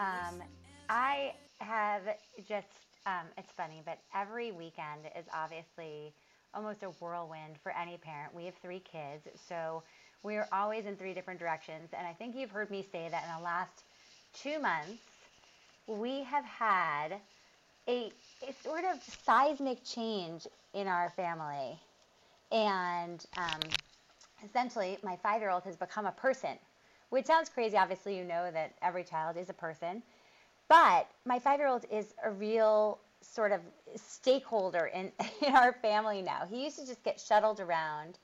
Um, I have just, it's funny, but every weekend is obviously almost a whirlwind for any parent. We have three kids, so we're always in three different directions. And I think you've heard me say that in the last 2 months, we have had a, a sort of seismic change in our family. And essentially, my 5-year-old has become a person, which sounds crazy. Obviously, you know that every child is a person. But my 5-year-old is a real sort of stakeholder in our family now. He used to just get shuttled around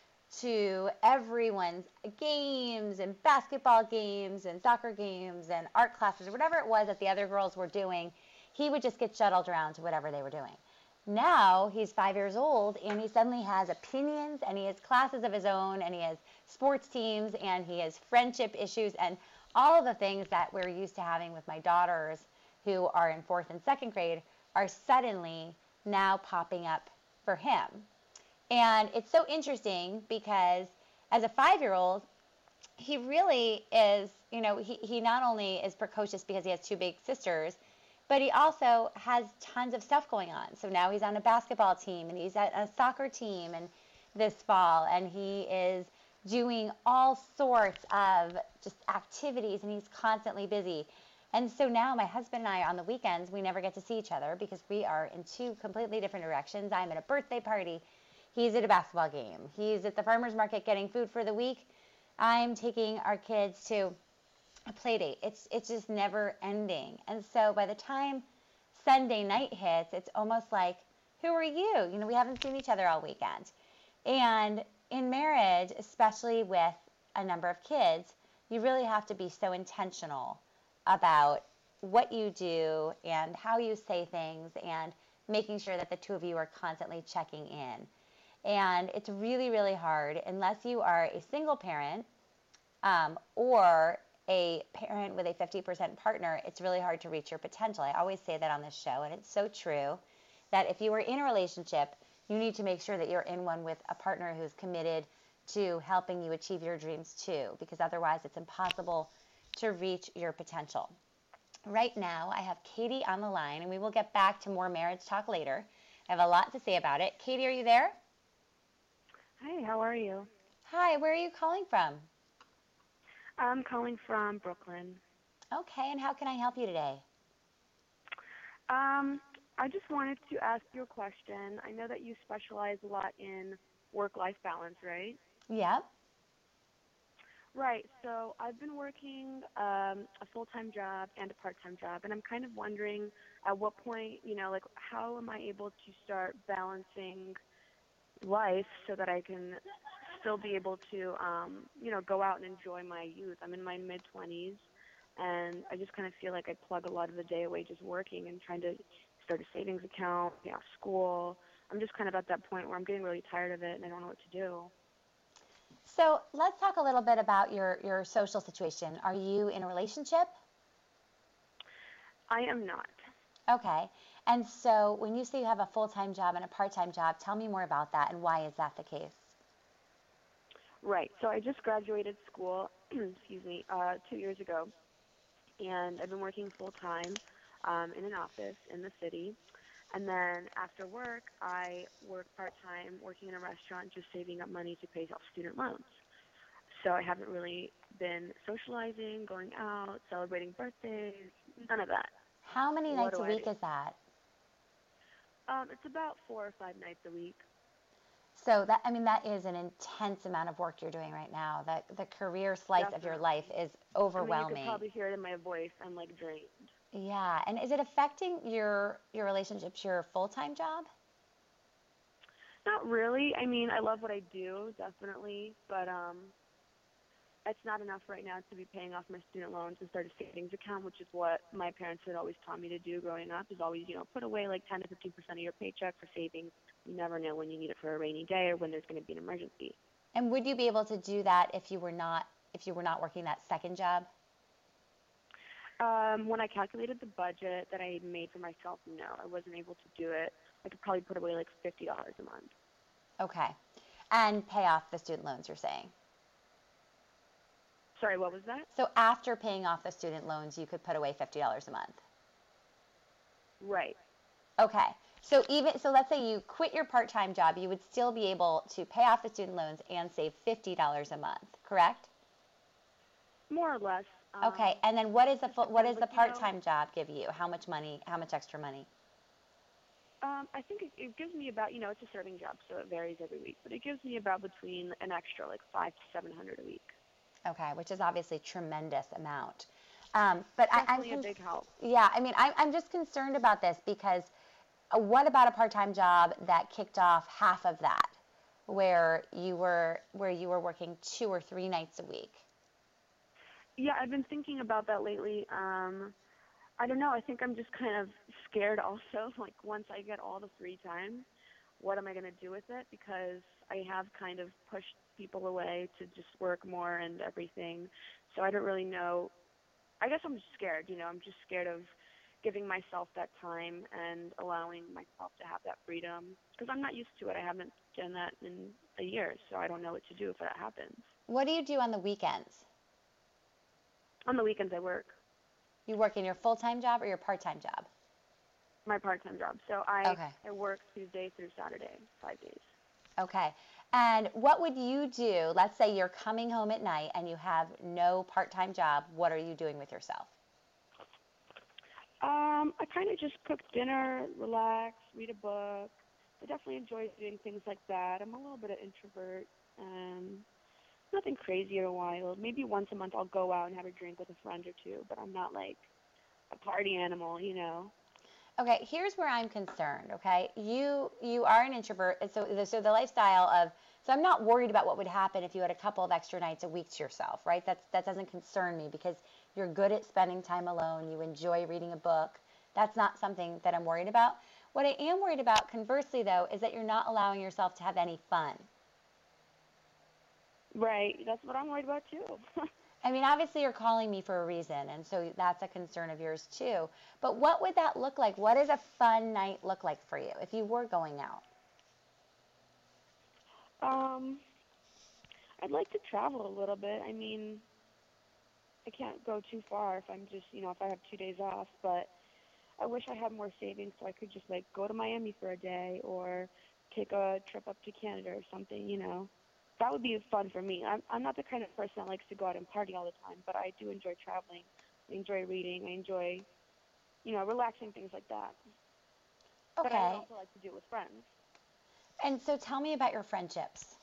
to everyone's games and basketball games and soccer games and art classes or whatever it was that the other girls were doing. He would just get shuttled around to whatever they were doing. Now he's 5 years old and he suddenly has opinions and he has classes of his own and he has sports teams and he has friendship issues and all of the things that we're used to having with my daughters who are in fourth and second grade are suddenly now popping up for him. And it's so interesting because as a 5-year-old, he really is, he not only is precocious because he has two big sisters, but he also has tons of stuff going on. So now he's on a basketball team and he's at a soccer team and this fall and he is doing all sorts of just activities and he's constantly busy. And so now my husband and I on the weekends, we never get to see each other because we are in two completely different directions. I'm at a birthday party. He's at a basketball game. He's at the farmer's market getting food for the week. I'm taking our kids to a play date. It's just never ending. And so by the time Sunday night hits, it's almost like, who are you? We haven't seen each other all weekend. And in marriage, especially with a number of kids, you really have to be so intentional about what you do and how you say things and making sure that the two of you are constantly checking in. And it's really, really hard unless you are a single parent or a parent with a 50% partner. It's really hard to reach your potential. I always say that on this show, and it's so true that if you are in a relationship, you need to make sure that you're in one with a partner who's committed to helping you achieve your dreams too, because otherwise it's impossible to reach your potential. Right now, I have Katie on the line, and we will get back to more marriage talk later. I have a lot to say about it. Katie, are you there? Hi, how are you? Hi, where are you calling from? I'm calling from Brooklyn. Okay, and how can I help you today? Um, I just wanted to ask you a question. I know that you specialize a lot in work-life balance, right? Yep. Right. So I've been working a full-time job and a part-time job, and I'm kind of wondering at what point, like how am I able to start balancing life so that I can still be able to, go out and enjoy my youth. I'm in my mid-20s, and I just kind of feel like I plug a lot of the day away just working and trying to start a savings account, school. I'm just kind of at that point where I'm getting really tired of it and I don't know what to do. So let's talk a little bit about your social situation. Are you in a relationship? I am not. Okay. And so when you say you have a full-time job and a part-time job, tell me more about that and why is that the case? Right. So I just graduated school, excuse me, 2 years ago, and I've been working full time in an office in the city. And then after work, I work part time working in a restaurant, just saving up money to pay off student loans. So I haven't really been socializing, going out, celebrating birthdays, none of that. How many What nights do a I do? week is that? It's about 4 or 5 nights a week. So that, I mean, that is an intense amount of work you're doing right now. The career slice of your life Definitely. is I mean, you could overwhelming. probably hear it in my voice. I'm like drained. Yeah. And is it affecting your relationships, your full-time job? Not really. I mean, I love what I do, definitely, but it's not enough right now to be paying off my student loans and start a savings account, which is what my parents had always taught me to do growing up. Is always, put away like 10 to 15% of your paycheck for savings. You never know when you need it for a rainy day or when there's going to be an emergency. And would you be able to do that if you were not working that second job? When I calculated the budget that I made for myself, no, I wasn't able to do it. I could probably put away like $50 a month. Okay. And pay off the student loans, you're saying? Sorry, what was that? So after paying off the student loans, you could put away $50 a month. Right. Okay. So let's say you quit your part-time job, you would still be able to pay off the student loans and save $50 a month, correct? More or less. Okay. And then Just what depends. does Like, the part-time job give you? How much money, how much extra money? I think it gives me about, it's a serving job, so it varies every week, but it gives me about between an extra like 5 to 700 a week. Okay, which is obviously tremendous amount. But Definitely a big help. yeah, I mean, I'm just concerned about this because what about a part-time job that kicked off half of that, where you were working 2 or 3 nights a week? Yeah, I've been thinking about that lately. I don't know. I think I'm just kind of scared also. Like once I get all the free time, what am I going to do with it? Because I have kind of pushed people away to just work more and everything. So I don't really know. I guess I'm just scared. I'm just scared of giving myself that time and allowing myself to have that freedom because I'm not used to it. I haven't done that in a year, so I don't know what to do if that happens. What do you do on the weekends? On the weekends, I work You work in your full-time job or your part-time job? my part-time job. So I Okay. I work Tuesday through Saturday, 5 days. Okay. And what would you do? Let's say you're coming home at night and you have no part-time job. What are you doing with yourself? I kind of just cook dinner, relax, read a book. I definitely enjoy doing things like that. I'm a little bit of introvert. Nothing crazy or wild. Maybe once a month I'll go out and have a drink with a friend or two, but I'm not like a party animal. Okay, here's where I'm concerned, okay? You are an introvert, and so the lifestyle of so I'm not worried about what would happen if you had a couple of extra nights a week to yourself, right? That doesn't concern me because you're good at spending time alone, you enjoy reading a book. That's not something that I'm worried about. What I am worried about, conversely though, is that you're not allowing yourself to have any fun. Right. That's what I'm worried about too. I mean, obviously you're calling me for a reason, and so that's a concern of yours too. But what would that look like? What does a fun night look like for you if you were going out? um, I'd like to travel a little bit. I mean, I can't go too far if I'm just, if I have 2 days off, but I wish I had more savings so I could just like go to Miami for a day or take a trip up to Canada or something. That would be fun for me. I'm not the kind of person that likes to go out and party all the time, but I do enjoy traveling. I enjoy reading. I enjoy, relaxing things like that. But I would Okay. also like to do it with friends. And so tell me about your friendships.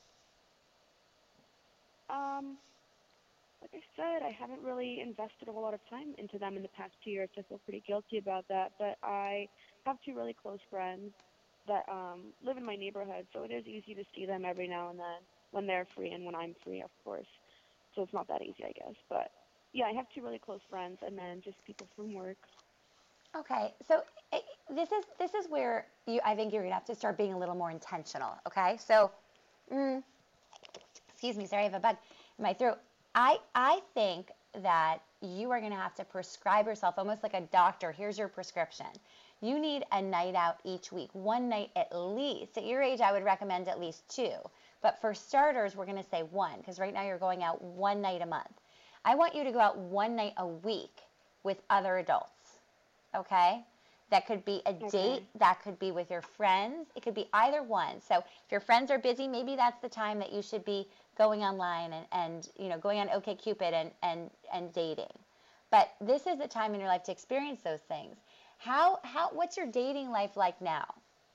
Um, like I said, I haven't really invested a whole lot of time into them in the past 2 years. I feel pretty guilty about that, but I have two really close friends that live in my neighborhood, so it is easy to see them every now and then when they're free and when I'm free, of course. So it's not that easy, I guess. But yeah, I have two really close friends, and then just people from work. Okay. So this is where I think you're gonna have to start being a little more intentional. Okay. So, mm, excuse me, sorry, I have a bug in my throat. I think that you are gonna have to prescribe yourself almost like a doctor. Here's your prescription. You need a night out each week, one night at least. At your age, I would recommend at least two. But for starters, we're going to say one because right now you're going out one night a month. I want you to go out one night a week with other adults. Okay? That could be a date, Okay. that could be with your friends, it could be either one. So if your friends are busy, maybe that's the time that you should be going online and going on OkCupid and dating. But this is the time in your life to experience those things. What's your dating life like now?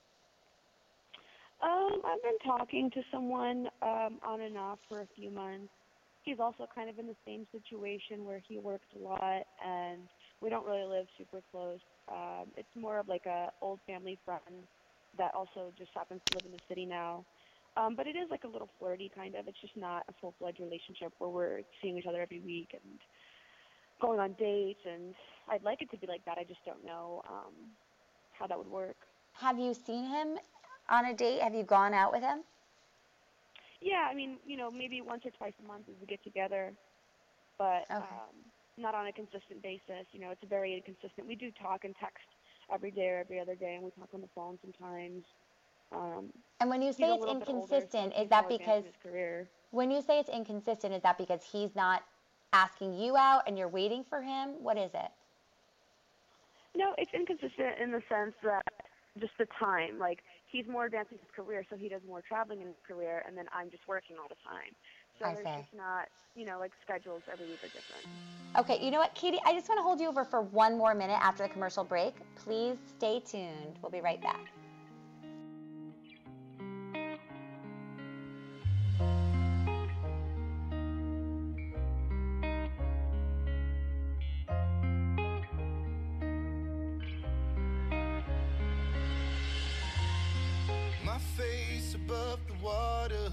I've been talking to someone on and off for a few months. He's also kind of in the same situation where he works a lot and we don't really live super close. It's more of like a old family friend that also just happens to live in the city now. But it is like a little flirty kind of. It's just not a full-fledged relationship where we're seeing each other every week and going on dates. And I'd like it to be like that. I just don't know how that would work. Have you seen him on a date? Have you gone out with him? Yeah, I mean, maybe once or twice a month as we get together, but Okay. not on a consistent basis. It's very inconsistent. We do talk and text every day or every other day, and we talk on the phone sometimes. Um, And when you he's say a it's little bit older, so inconsistent, is he's that more advanced because in his career. when you say it's inconsistent, is that because he's not asking you out and you're waiting for him? What is it? No, it's inconsistent in the sense that just the time. Like, he's more advanced in his career, so he does more traveling in his career, and then I'm just working all the time. So I there's see. just not, like schedules every week are different. Okay, you know what, Katie? I just want to hold you over for one more minute after the commercial break. Please stay tuned. We'll be right back. My face above the water.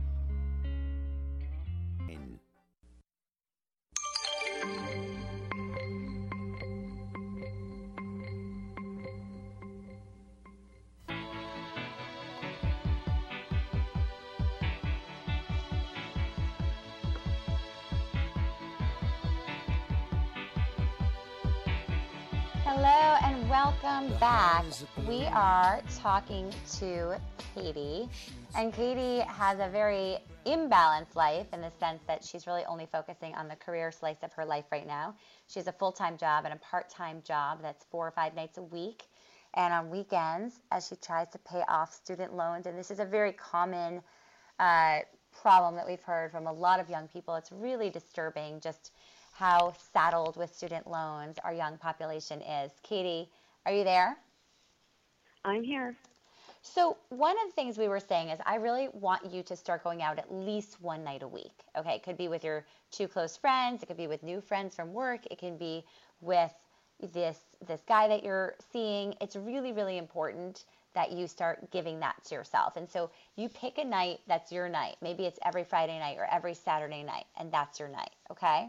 Hello and welcome back. We are talking to Katie, and Katie has a very imbalanced life in the sense that she's really only focusing on the career slice of her life right now. She has a full-time job and a part-time job that's 4 or 5 nights a week, and on weekends as she tries to pay off student loans. And this is a very common problem that we've heard from a lot of young people. It's really disturbing just how saddled with student loans our young population is. Katie, are you there? I'm here. So one of the things we were saying is I really want you to start going out at least one night a week. Okay, it could be with your 2 close friends, it could be with new friends from work, it can be with this guy that you're seeing. It's really, really important that you start giving that to yourself. And so you pick a night that's your night. Maybe it's every Friday night or every Saturday night, and that's your night, okay?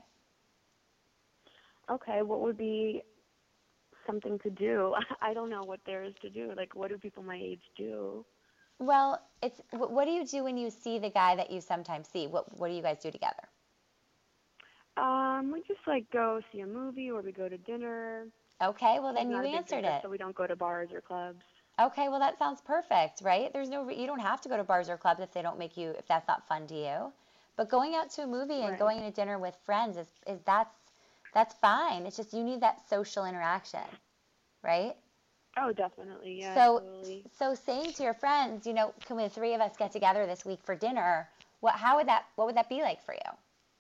Okay, what would be something to do? I don't know what there is to do. Like, what do people my age do? Well, what do you do when you see the guy that you sometimes see? What do you guys do together? We just like go see a movie or we go to dinner. Okay, well then He's you not a big answered drinker, it. so we don't go to bars or clubs. Okay, well that sounds perfect, right? You don't have to go to bars or clubs if that's not fun to you. But going out to a movie and Right. going to dinner with friends is that's fine. It's just you need that social interaction, right? Oh, definitely. Yeah, So totally. so saying to your friends, can the 3 of us get together this week for dinner? What would that be like for you?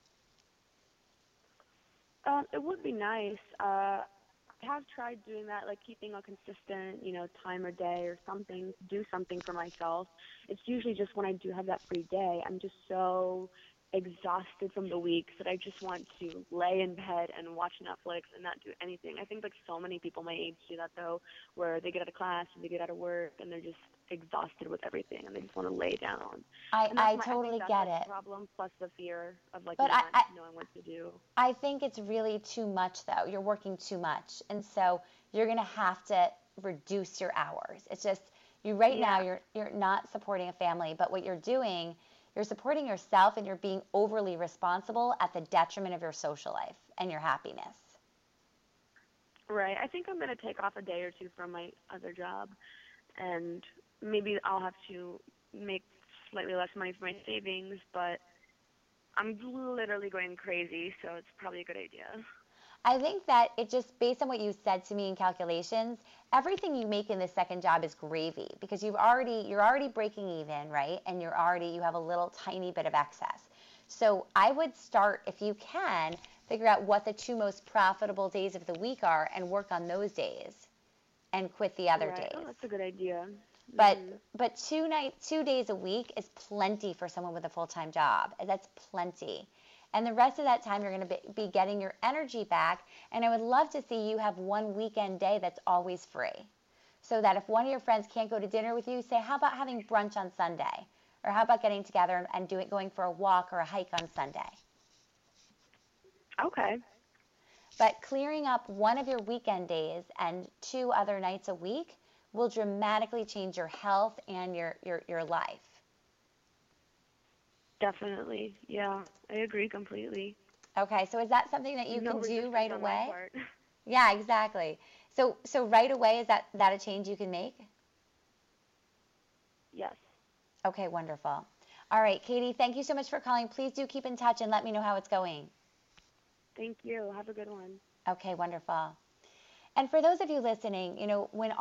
It would be nice. I have tried doing that, like keeping a consistent, time or day or something, to do something for myself. It's usually just when I do have that free day, I'm just so exhausted from the week that I just want to lay in bed and watch Netflix and not do anything. I think like so many people my age do that though, where they get out of class and they get out of work and they're just exhausted with everything and they just want to lay down. And I I think totally that's get like it. the problem plus the fear of like But not knowing what to do. I think it's really too much, though. You're working too much. And so you're going to have to reduce your hours. It's just you right now Yeah. you're not supporting a family, but what you're doing, you're supporting yourself and you're being overly responsible at the detriment of your social life and your happiness. Right. I think I'm going to take off a day or two from my other job, and maybe I'll have to make slightly less money for my savings, but I'm literally going crazy, so it's probably a good idea. I think that it just based on what you said to me in calculations, everything you make in this second job is gravy because you're already breaking even, right? And you have a little tiny bit of excess. So I would start if you can figure out what the 2 most profitable days of the week are and work on those days and quit the other Right. Oh, days. that's a good idea. But Mhm. 2 days a week is plenty for someone with a full-time job. That's plenty. And the rest of that time you're going to be getting your energy back. And I would love to see you have one weekend day that's always free. So that if one of your friends can't go to dinner with you, say, how about having brunch on Sunday? Or how about getting together and going for a walk or a hike on Sunday? Okay. But clearing up one of your weekend days and 2 other nights a week will dramatically change your health and your life. Definitely. Yeah, I agree completely. Okay, so is that something that you No can do resistance right on my away? part. Yeah, exactly. So right away, is that a change you can make? Yes. Okay, wonderful. All right, Katie, thank you so much for calling. Please do keep in touch and let me know how it's going. Thank you. Have a good one. Okay, wonderful. And for those of you listening, when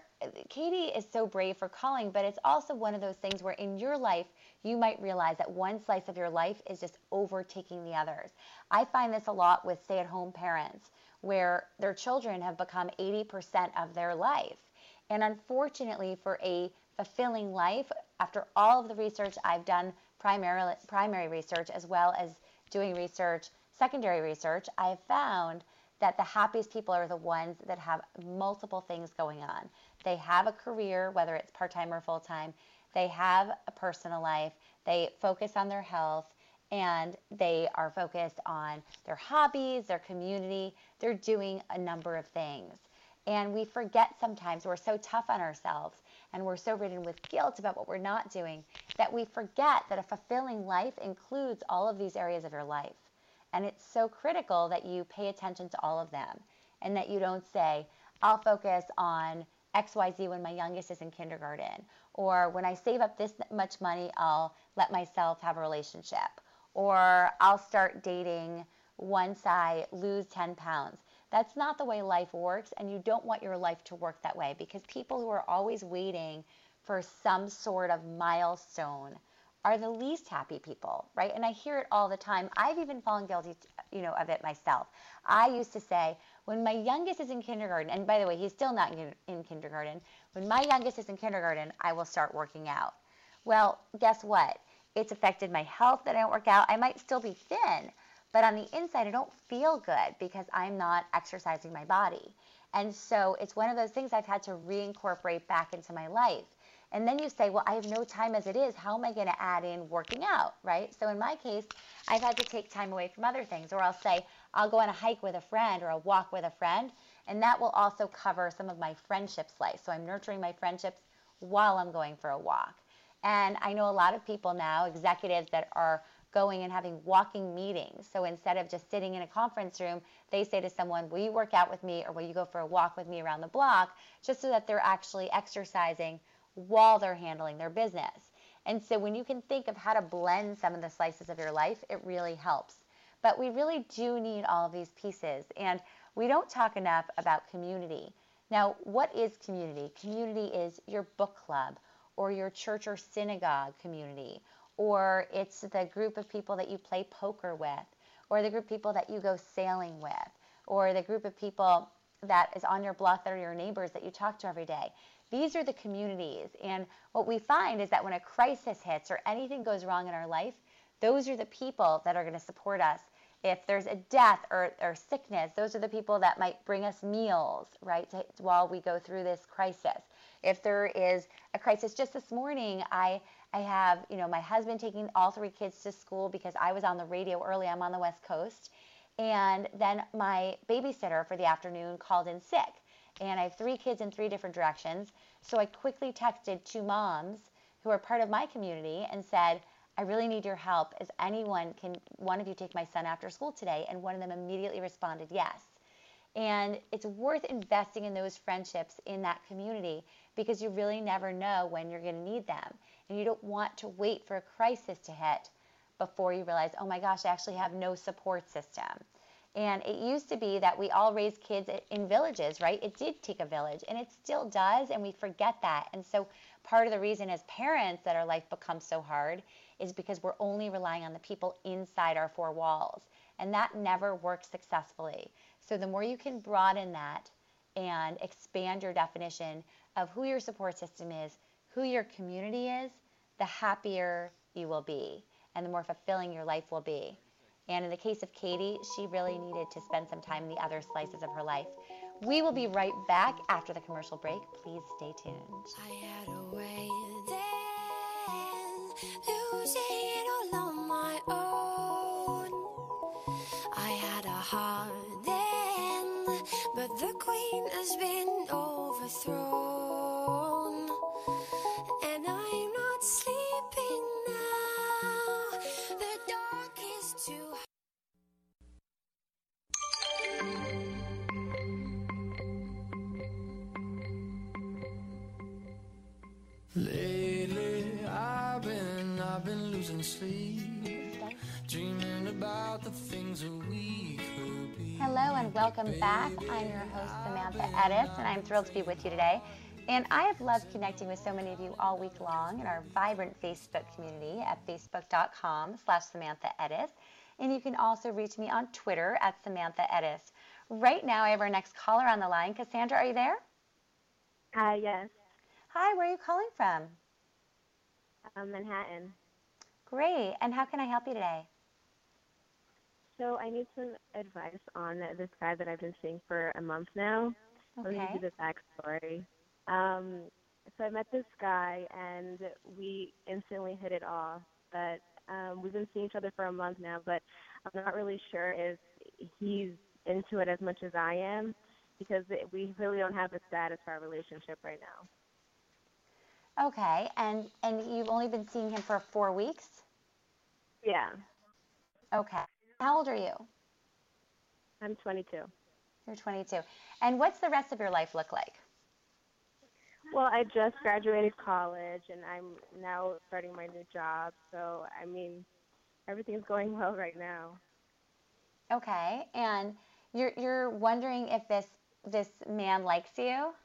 Katie is so brave for calling, but it's also one of those things where in your life, you might realize that one slice of your life is just overtaking the others. I find this a lot with stay-at-home parents where their children have become 80% of their life. And unfortunately, for a fulfilling life, after all of the research I've done, primary research, as well as doing research, secondary research, I have found that the happiest people are the ones that have multiple things going on. They have a career, whether it's part-time or full-time. They have a personal life. They focus on their health, and they are focused on their hobbies, their community. They're doing a number of things. And we forget sometimes, we're so tough on ourselves and we're so ridden with guilt about what we're not doing, that we forget that a fulfilling life includes all of these areas of your life. And it's so critical that you pay attention to all of them and that you don't say, I'll focus on XYZ when my youngest is in kindergarten, or when I save up this much money, I'll let myself have a relationship, or I'll start dating once I lose 10 pounds. That's not the way life works, and you don't want your life to work that way, because people who are always waiting for some sort of milestone are the least happy people, right? And I hear it all the time. I've even fallen guilty, of it myself. I used to say, when my youngest is in kindergarten, and by the way, he's still not in kindergarten, when my youngest is in kindergarten, I will start working out. Well, guess what? It's affected my health that I don't work out. I might still be thin, but on the inside, I don't feel good because I'm not exercising my body. And so it's one of those things I've had to reincorporate back into my life. And then you say, well, I have no time as it is. How am I going to add in working out, right? So in my case, I've had to take time away from other things. Or I'll say, I'll go on a hike with a friend or a walk with a friend. And that will also cover some of my friendships life. So I'm nurturing my friendships while I'm going for a walk. And I know a lot of people now, executives that are going and having walking meetings. So instead of just sitting in a conference room, they say to someone, will you work out with me, or will you go for a walk with me around the block, just so that they're actually exercising while they're handling their business. And so when you can think of how to blend some of the slices of your life, it really helps. But we really do need all of these pieces. And we don't talk enough about community. Now, what is community? Community is your book club, or your church or synagogue community, or it's the group of people that you play poker with, or the group of people that you go sailing with, or the group of people that is on your block that are your neighbors that you talk to every day. These are the communities. And what we find is that when a crisis hits or anything goes wrong in our life, those are the people that are going to support us. If there's a death or sickness, those are the people that might bring us meals, right, while we go through this crisis. If there is a crisis, just this morning, I have, my husband taking all 3 kids to school because I was on the radio early. I'm on the West Coast. And then my babysitter for the afternoon called in sick. And I have 3 kids in 3 different directions. So I quickly texted 2 moms who are part of my community and said, I really need your help. Can one of you take my son after school today? And one of them immediately responded yes. And it's worth investing in those friendships in that community, because you really never know when you're going to need them. And you don't want to wait for a crisis to hit before you realize, oh my gosh, I actually have no support system. And it used to be that we all raised kids in villages, right? It did take a village, and it still does, and we forget that. And so part of the reason as parents that our life becomes so hard is because we're only relying on the people inside our 4 walls, and that never works successfully. So the more you can broaden that and expand your definition of who your support system is, who your community is, the happier you will be, and the more fulfilling your life will be. And in the case of Katie, she really needed to spend some time in the other slices of her life. We will be right back after the commercial break. Please stay tuned. I had a way then, losing it all on my own. I had a heart then, but the queen has been overthrown. And I'm not sleeping now, the dark is too high. Lately, I've been losing sleep, dreaming about the things that we could Hello and welcome back. I'm your host, Samantha Edis, and I'm thrilled to be with you today. And I have loved connecting with so many of you all week long in our vibrant Facebook community at facebook.com/Samantha Edis. And you can also reach me on Twitter at Samantha Edis. Right now, I have our next caller on the line. Cassandra, are you there? Hi, yes. Hi, where are you calling from? Manhattan. Great. And how can I help you today? So I need some advice on this guy that I've been seeing for a month now. Let me Okay. give you the backstory. So I met this guy, and we instantly hit it off. But we've been seeing each other for a month now, but I'm not really sure if he's into it as much as I am, because we really don't have a status for our relationship right now. Okay. And you've only been seeing him for 4 weeks? Yeah, Okay. How old are you? I'm 22. You're 22. And what's the rest of your life look like? Well, I just graduated college, and I'm now starting my new job. So, I mean, everything's going well right now. Okay. And you're wondering if this man likes you?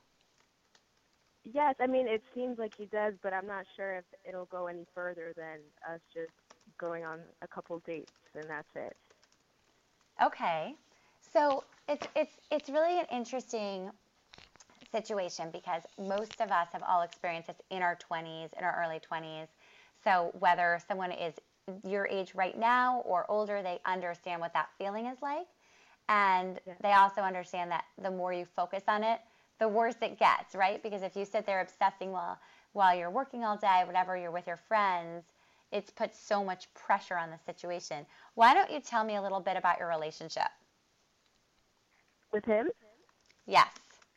Yes, I mean, it seems like he does, but I'm not sure if it'll go any further than us just going on a couple dates, and that's it. Okay. So it's really an interesting situation because most of us have all experienced this in our 20s, in our early 20s. So whether someone is your age right now or older, they understand what that feeling is like. And Yeah. they also understand that the more you focus on it, the worse it gets, right? Because if you sit there obsessing while you're working all day, whatever, you're with your friends, it's put so much pressure on the situation. Why don't you tell me a little bit about your relationship? With him? Yes.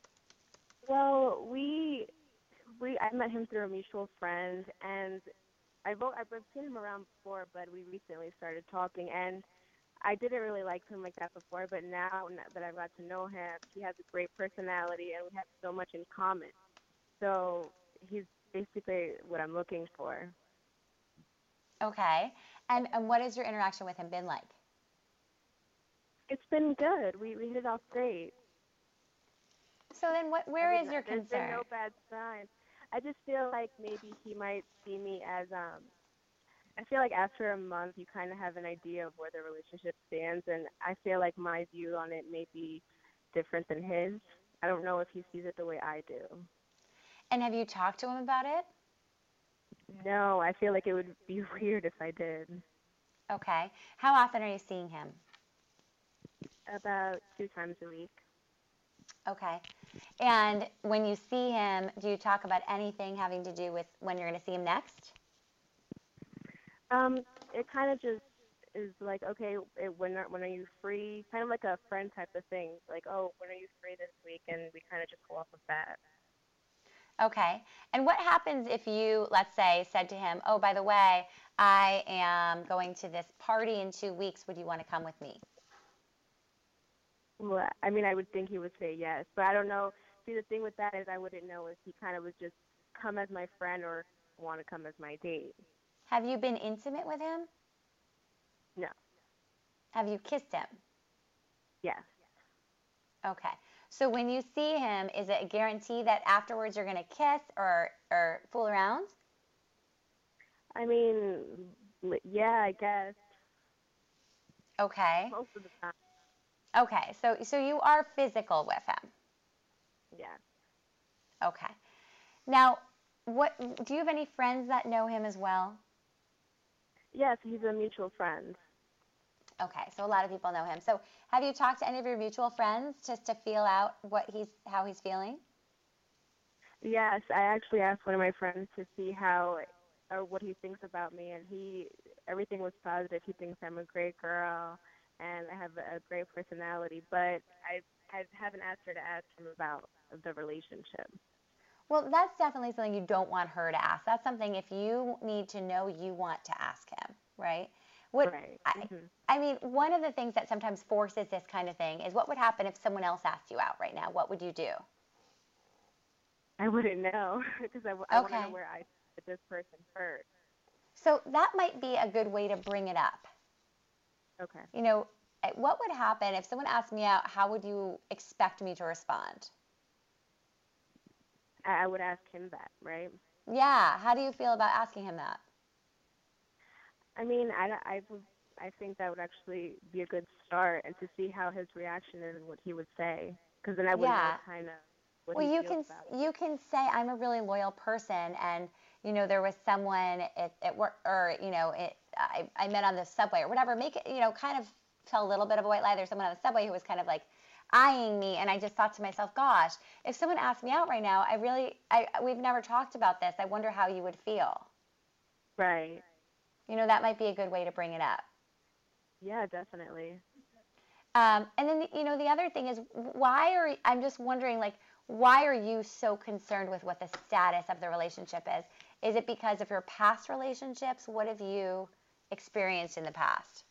Well, I met him through a mutual friend, and I've seen him around before, but we recently started talking, and I didn't really like him like that before, but now that I've got to know him, he has a great personality, and we have so much in common. So he's basically what I'm looking for. Okay. And what has your interaction with him been like? It's been good. We hit it off great. So then where is your There's been concern? no bad signs. I just feel like maybe he might see me as I feel like after a month you kind of have an idea of where the relationship stands, and I feel like my view on it may be different than his. I don't know if he sees it the way I do. And have you talked to him about it? No, I feel like it would be weird if I did. Okay. How often are you seeing him? About 2 times a week. Okay. And when you see him, do you talk about anything having to do with when you're going to see him next? It kind of just is like, okay, when are you free? Kind of like a friend type of thing. Like, oh, when are you free this week? And we kind of just go off of that. Okay. And what happens if you, let's say, said to him, oh, by the way, I am going to this party in 2 weeks. Would you want to come with me? Well, I mean, I would think he would say yes, but I don't know. See, the thing with that is I wouldn't know if he kind of would just come as my friend or want to come as my date. Have you been intimate with him? No. Have you kissed him? Yes. Okay. So when you see him, is it a guarantee that afterwards you're going to kiss or fool around? I mean, yeah, I guess. Okay. Most of the time. Okay. So you are physical with him. Yeah. Okay. Now, what do you have any friends that know him as well? Yes, he's a mutual friend. Okay, so a lot of people know him. So have you talked to any of your mutual friends just to feel out how he's feeling? Yes, I actually asked one of my friends to see how or what he thinks about me, and everything was positive. He thinks I'm a great girl and I have a great personality, but I haven't asked her to ask him about the relationship. Well, that's definitely something you don't want her to ask. That's something if you need to know, you want to ask him, right? Right. I mean, one of the things that sometimes forces this kind of thing is what would happen if someone else asked you out right now? What would you do? I wouldn't know because I want to know where I put this person first. So that might be a good way to bring it up. Okay. You know, what would happen if someone asked me out? How would you expect me to respond? I would ask him that, right? Yeah. How do you feel about asking him that? I mean, I think that would actually be a good start, and to see how his reaction is and what he would say, because then I would know Yeah. kind of what Well, he you feels can about it. you can say I'm a really loyal person, and there was someone at work, or I met on the subway or whatever. Make it kind of tell a little bit of a white lie. There's someone on the subway who was kind of like eyeing me, and I just thought to myself, gosh, if someone asked me out right now, we've never talked about this. I wonder how you would feel. Right. That might be a good way to bring it up. Yeah, definitely. And then the other thing is, I'm just wondering, like, why are you so concerned with what the status of the relationship is? Is it because of your past relationships? What have you experienced in the past?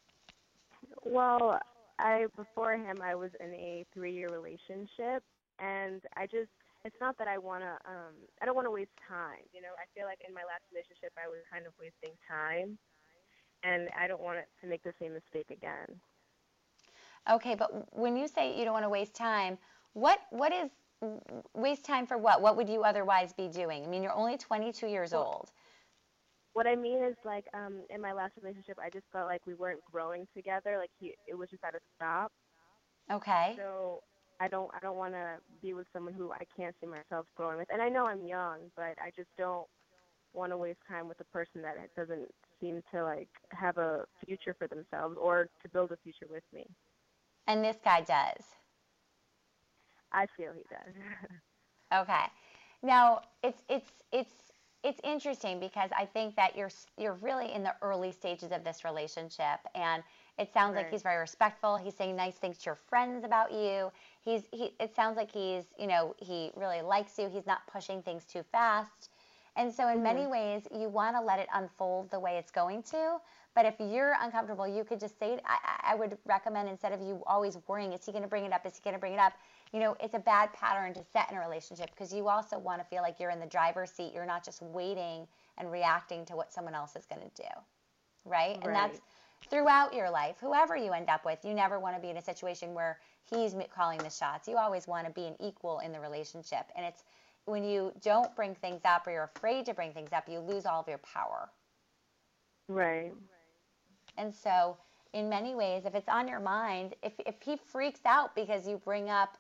Well, before him, I was in a 3-year relationship, and it's not that I don't want to waste time. I feel like in my last relationship, I was kind of wasting time, and I don't want it to make the same mistake again. Okay, but when you say you don't want to waste time, what is waste time for what? What would you otherwise be doing? I mean, you're only 22 years Well, old. what I mean is, like, in my last relationship, I just felt like we weren't growing together. Like, it was just at a stop. Okay. So I don't want to be with someone who I can't see myself growing with. And I know I'm young, but I just don't want to waste time with a person that doesn't seem to, like, have a future for themselves or to build a future with me. And this guy does. I feel he does. Okay. Now, it's interesting because I think that you're really in the early stages of this relationship, and it sounds like Right. he's very respectful. He's saying nice things to your friends about you. It sounds like he really likes you. He's not pushing things too fast. And so in many ways, you want to let it unfold the way it's going to. But if you're uncomfortable, you could just say, I would recommend, instead of you always worrying, is he going to bring it up? Is he going to bring it up? It's a bad pattern to set in a relationship, because you also want to feel like you're in the driver's seat. You're not just waiting and reacting to what someone else is going to do. Right? And that's throughout your life. Whoever you end up with, you never want to be in a situation where he's calling the shots. You always want to be an equal in the relationship. And it's when you don't bring things up, or you're afraid to bring things up, you lose all of your power. Right. And so in many ways, if it's on your mind, if he freaks out because you bring up,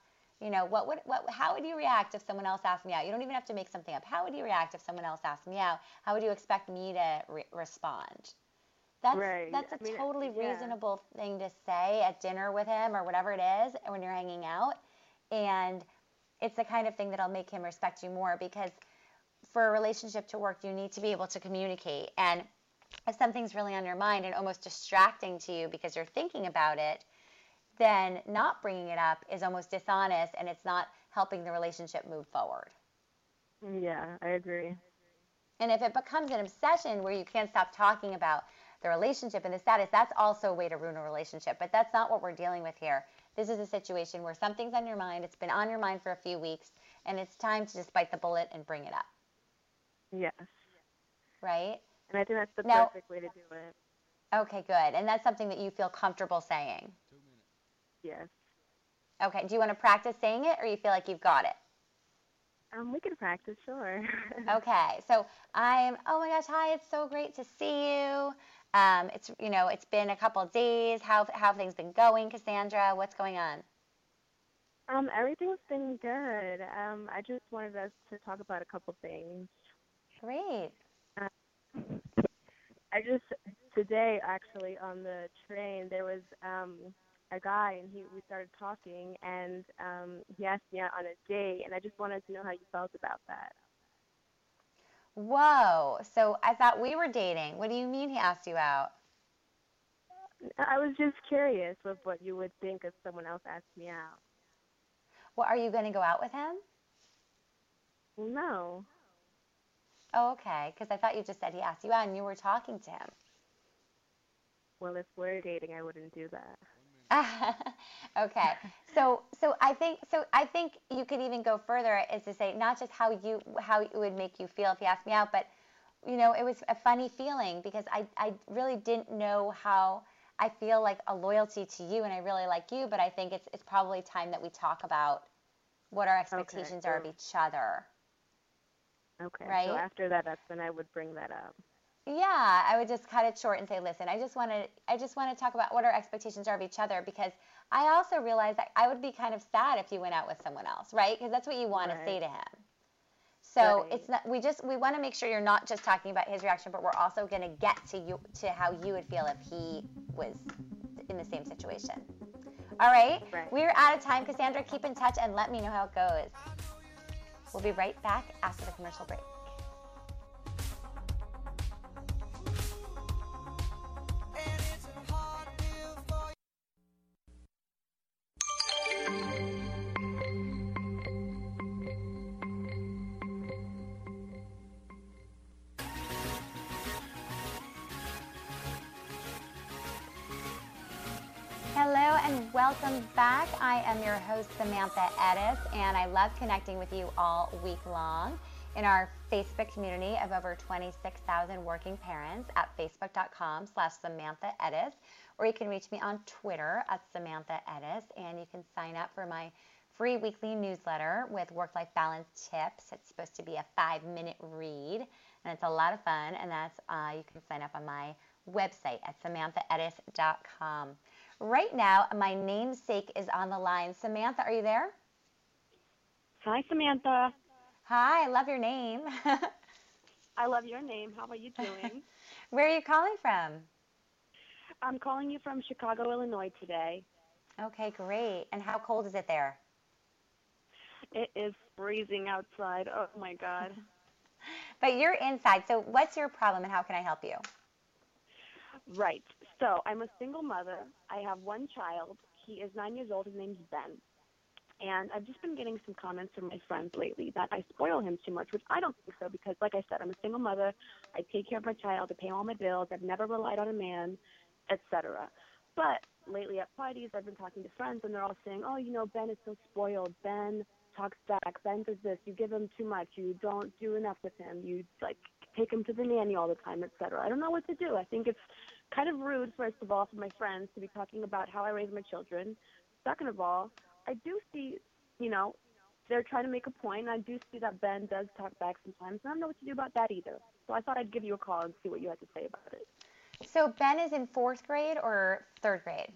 how would you react if someone else asked me out? You don't even have to make something up. How would you react if someone else asked me out? How would you expect me to respond? That's a totally reasonable thing to say at dinner with him, or whatever it is, when you're hanging out. And it's the kind of thing that'll make him respect you more, because for a relationship to work, you need to be able to communicate. And if something's really on your mind and almost distracting to you because you're thinking about it, then not bringing it up is almost dishonest, and it's not helping the relationship move forward. Yeah, I agree. And if it becomes an obsession where you can't stop talking about the relationship and the status, that's also a way to ruin a relationship. But that's not what we're dealing with here. This is a situation where something's on your mind. It's been on your mind for a few weeks, and it's time to just bite the bullet and bring it up. Yes. Right? And I think that's the perfect way to do it. Okay, good. And that's something that you feel comfortable saying? Yes. Okay. Do you want to practice saying it, or you feel like you've got it? We can practice, sure. Okay. So oh my gosh, hi, it's so great to see you. It's been a couple of days. How have things been going, Cassandra? What's going on? Everything's been good. I just wanted us to talk about a couple things. Great. Today, actually, on the train, there was a guy, and we started talking, and he asked me out on a date, and I just wanted to know how you felt about that. Whoa. So I thought we were dating. What do you mean he asked you out? I was just curious of what you would think if someone else asked me out. Well, are you going to go out with him? No. Oh, okay. Because I thought you just said he asked you out and you were talking to him. Well, if we're dating, I wouldn't do that. Okay. So I think you could even go further, is to say not just how it would make you feel if he asked me out, but it was a funny feeling, because I really didn't know how I feel like a loyalty to you and I really like you, but I think it's probably time that we talk about what our expectations are of each other. Okay. Right? So after that, that's when I would bring that up. Yeah, I would just cut it short and say, listen, I just want to talk about what our expectations are of each other, because I also realize that I would be kind of sad if you went out with someone else, right? Because that's what you want to say to him. So it's not, we want to make sure you're not just talking about his reaction, but we're also going to get to how you would feel if he was in the same situation. All right? We're out of time. Cassandra, keep in touch and let me know how it goes. We'll be right back after the commercial break. Hello and welcome back. I am your host, Samantha Edis, and I love connecting with you all week long in our Facebook community of over 26,000 working parents at facebook.com/Samantha Edis, or you can reach me on Twitter at Samantha Edis, and you can sign up for my free weekly newsletter with work-life balance tips. It's supposed to be a 5-minute read, and it's a lot of fun, and that's you can sign up on my website at SamanthaEdis.com. Right now, my namesake is on the line. Samantha, are you there? Hi, Samantha. Hi, I love your name. I love your name. How are you doing? Where are you calling from? I'm calling you from Chicago, Illinois today. Okay, great. And how cold is it there? It is freezing outside. Oh, my God. But you're inside, so what's your problem and how can I help you? Right. So I'm a single mother. I have one child. He is 9 years old. His name's Ben. And I've just been getting some comments from my friends lately that I spoil him too much, which I don't think so because, like I said, I'm a single mother. I take care of my child. I pay all my bills. I've never relied on a man, etc. But lately at parties, I've been talking to friends, and they're all saying, oh, you know, Ben is so spoiled. Ben talks back. Ben does this. You give him too much. You don't do enough with him. You, like, take him to the nanny all the time, etc. I don't know what to do. I think it's kind of rude, first of all, for my friends to be talking about how I raise my children. Second of all, I do see, you know, they're trying to make a point. I do see that Ben does talk back sometimes. I don't know what to do about that either. So I thought I'd give you a call and see what you had to say about it. So Ben is in 4th grade or 3rd grade?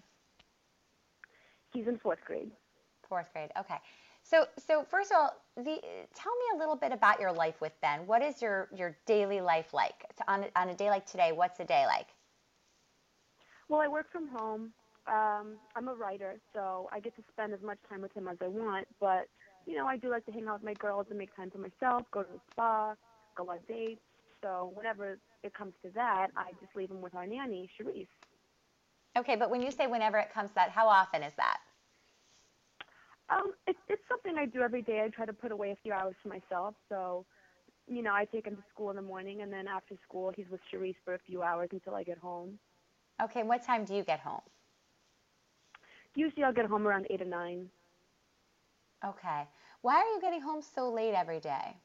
He's in 4th grade. 4th grade, okay. So first of all, tell me a little bit about your life with Ben. What is your daily life like? On a day like today, what's the day like? Well, I work from home. I'm a writer, so I get to spend as much time with him as I want. But, you know, I do like to hang out with my girls and make time for myself, go to the spa, go on dates. So whenever it comes to that, I just leave him with our nanny, Sharice. Okay, but when you say whenever it comes to that, how often is that? It's something I do every day. I try to put away a few hours for myself. So, you know, I take him to school in the morning, and then after school, he's with Sharice for a few hours until I get home. Okay, what time do you get home? Usually I'll get home around 8 or 9. Okay. Why are you getting home so late every day?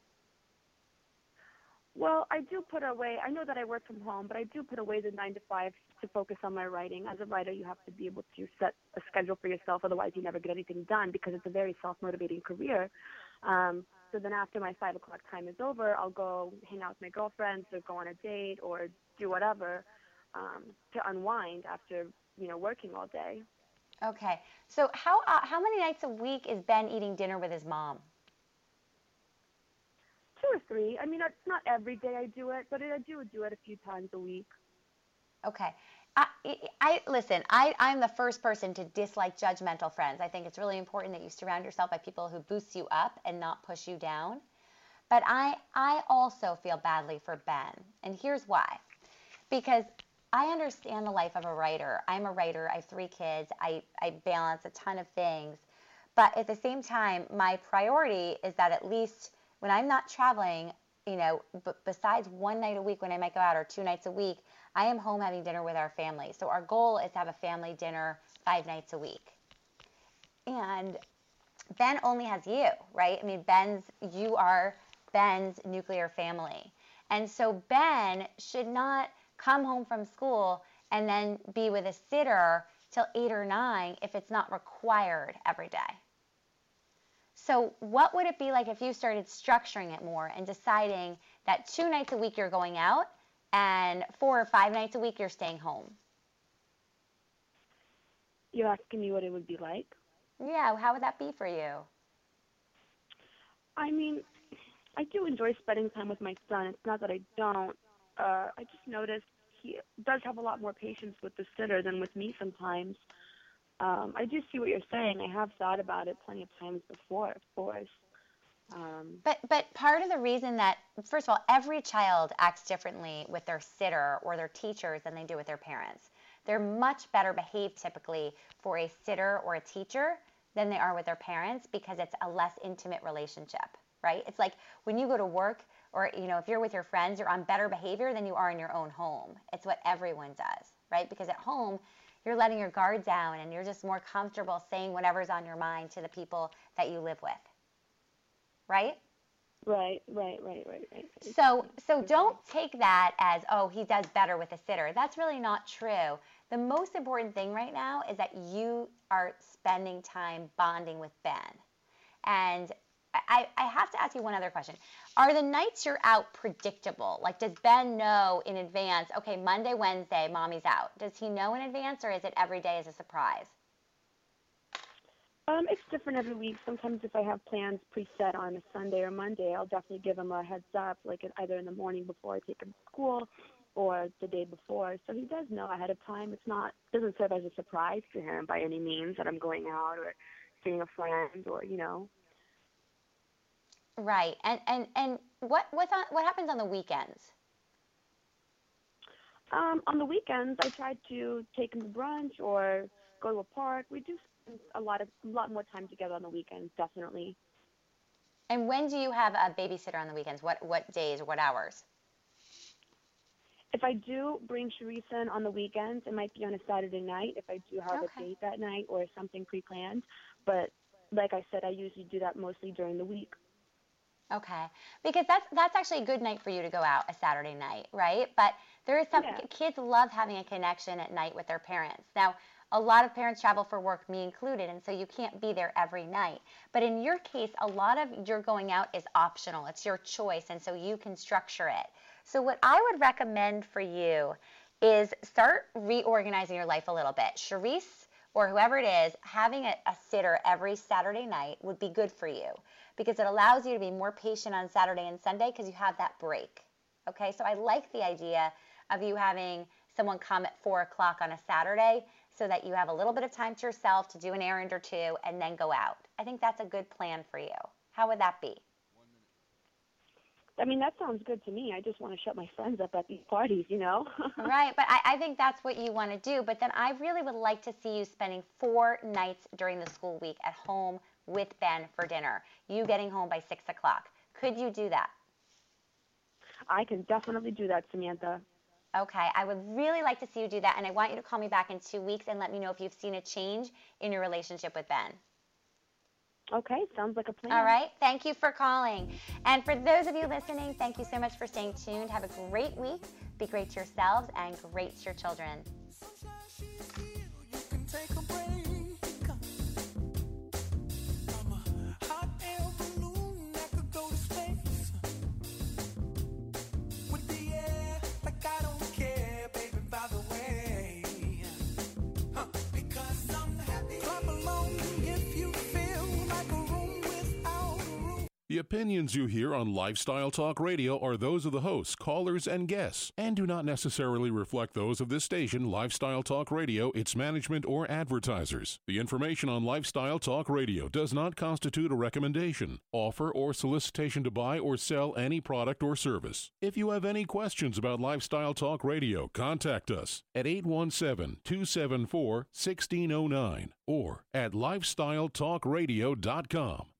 Well, I do put away, I know that I work from home, but I do put away the 9 to 5 to focus on my writing. As a writer, you have to be able to set a schedule for yourself, otherwise you never get anything done because it's a very self-motivating career. So then after my 5 o'clock time is over, I'll go hang out with my girlfriends or go on a date or do whatever to unwind after, you know, working all day. Okay. So how many nights a week is Ben eating dinner with his mom? 2 or 3. I mean, it's not every day I do it, but I do it a few times a week. Okay. Listen, I'm the first person to dislike judgmental friends. I think it's really important that you surround yourself by people who boost you up and not push you down. But I also feel badly for Ben. And here's why. Because I understand the life of a writer. I'm a writer. I have 3 kids. I balance a ton of things. But at the same time, my priority is that at least when I'm not traveling, you know, besides one night a week when I might go out or 2 nights a week, I am home having dinner with our family. So our goal is to have a family dinner 5 nights a week. And Ben only has you, right? I mean, you are Ben's nuclear family. And so Ben should not come home from school and then be with a sitter till 8 or 9 if it's not required every day. So what would it be like if you started structuring it more and deciding that 2 nights a week you're going out and 4 or 5 nights a week you're staying home? You're asking me what it would be like? Yeah, how would that be for you? I mean, I do enjoy spending time with my son. It's not that I don't. I just noticed he does have a lot more patience with the sitter than with me sometimes. I do see what you're saying. I have thought about it plenty of times before, of course. But part of the reason that, first of all, every child acts differently with their sitter or their teachers than they do with their parents. They're much better behaved typically for a sitter or a teacher than they are with their parents because it's a less intimate relationship, right? It's like when you go to work or, if you're with your friends, you're on better behavior than you are in your own home. It's what everyone does, right? Because at home, you're letting your guard down and you're just more comfortable saying whatever's on your mind to the people that you live with, right? Right. So don't take that as, oh, he does better with a sitter. That's really not true. The most important thing right now is that you are spending time bonding with Ben. And I have to ask you one other question. Are the nights you're out predictable? Like, does Ben know in advance, okay, Monday, Wednesday, mommy's out? Does he know in advance, or is it every day as a surprise? It's different every week. Sometimes if I have plans preset on a Sunday or Monday, I'll definitely give him a heads up, like either in the morning before I take him to school or the day before. So he does know ahead of time. Doesn't serve as a surprise to him by any means that I'm going out or seeing a friend or. Right. And what happens on the weekends? On the weekends, I try to take him to brunch or go to a park. We do spend a lot more time together on the weekends, definitely. And when do you have a babysitter on the weekends? What days or what hours? If I do bring Sharice in on the weekends, it might be on a Saturday night if I do have a date that night or something pre-planned. But like I said, I usually do that mostly during the week. Okay, because that's actually a good night for you to go out, a Saturday night, right? But there is kids love having a connection at night with their parents. Now, a lot of parents travel for work, me included, and so you can't be there every night. But in your case, a lot of your going out is optional. It's your choice, and so you can structure it. So what I would recommend for you is start reorganizing your life a little bit. Sharice or whoever it is, having a sitter every Saturday night would be good for you because it allows you to be more patient on Saturday and Sunday because you have that break. Okay, so I like the idea of you having someone come at 4 o'clock on a Saturday so that you have a little bit of time to yourself to do an errand or two and then go out. I think that's a good plan for you. How would that be? I mean, that sounds good to me. I just want to shut my friends up at these parties, Right, but I think that's what you want to do. But then I really would like to see you spending 4 nights during the school week at home with Ben for dinner, you getting home by 6 o'clock. Could you do that? I can definitely do that, Samantha. Okay, I would really like to see you do that, and I want you to call me back in 2 weeks and let me know if you've seen a change in your relationship with Ben. Okay, sounds like a plan. All right, thank you for calling. And for those of you listening, thank you so much for staying tuned. Have a great week. Be great to yourselves and great to your children. The opinions you hear on Lifestyle Talk Radio are those of the hosts, callers, and guests, and do not necessarily reflect those of this station, Lifestyle Talk Radio, its management, or advertisers. The information on Lifestyle Talk Radio does not constitute a recommendation, offer, or solicitation to buy or sell any product or service. If you have any questions about Lifestyle Talk Radio, contact us at 817-274-1609 or at lifestyletalkradio.com.